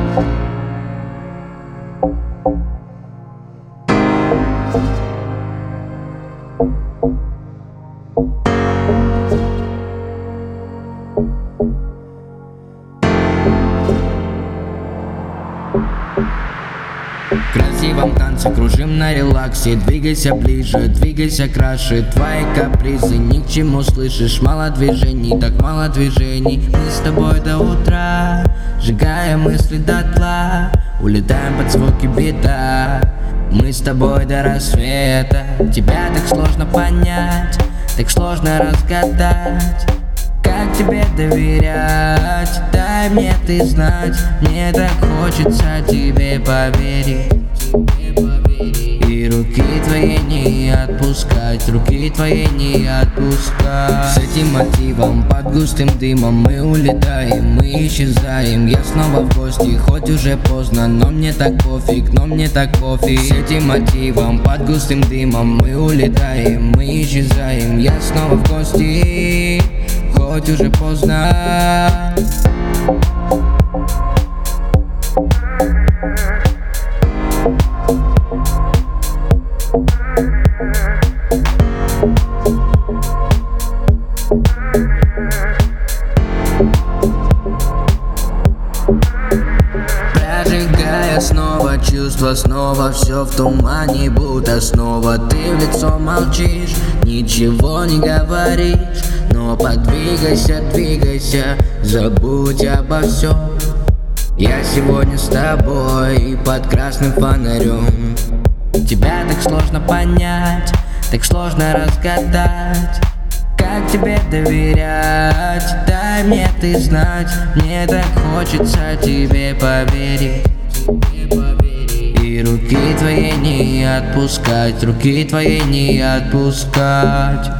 В красивом танце кружим на релаксе. Двигайся ближе, двигайся краше. Твои капризы ни к чему, слышишь? Мало движений, так мало движений. Мы с тобой до утра, сжигая мысли дотла, улетаем под звуки бита. Мы с тобой до рассвета. Тебя так сложно понять, так сложно разгадать. Как тебе доверять? Дай мне ты знать. Мне так хочется тебе поверить. И руки твои не отпускать, руки твои не отпускать. С этим мотивом, под густым дымом мы улетаем, мы исчезаем. Я снова в гости, хоть уже поздно, но мне так пофиг, но мне так пофиг. С этим мотивом, под густым дымом мы улетаем, мы исчезаем. Я снова в гости, хоть уже поздно. Прожигая снова чувства, снова все в тумане, будто снова ты в лицо молчишь, ничего не говоришь. Но подвигайся, двигайся, забудь обо всем. Я сегодня с тобой под красным фонарем. Тебя так сложно понять, так сложно разгадать. Как тебе доверять? Дай мне ты знать. Мне так хочется тебе поверить. И руки твои не отпускать, руки твои не отпускать.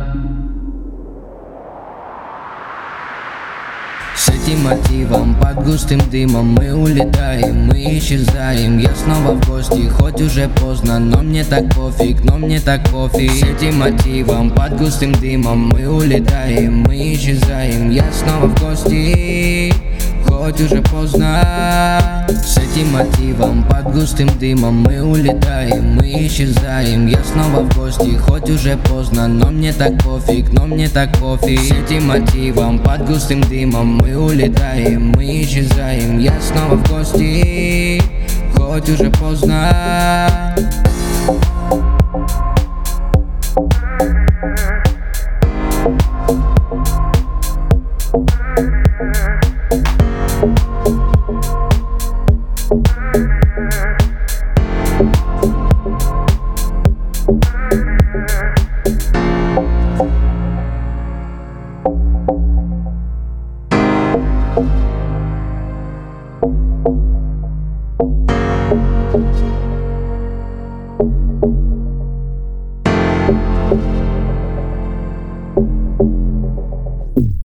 С этим мотивом, под густым дымом мы улетаем, мы исчезаем. Я снова в гости, хоть уже поздно, но мне так пофиг, но мне так пофиг. С этим мотивом, под густым дымом мы улетаем, мы исчезаем. Я снова в гости, хоть уже поздно. С этим мотивом, под густым дымом мы улетаем, мы исчезаем. Я снова в гости, хоть уже поздно, но мне так пофиг, но мне так пофиг. С этим мотивом, под густым дымом мы улетаем, мы исчезаем. Я снова в гости, хоть уже поздно. Thank you.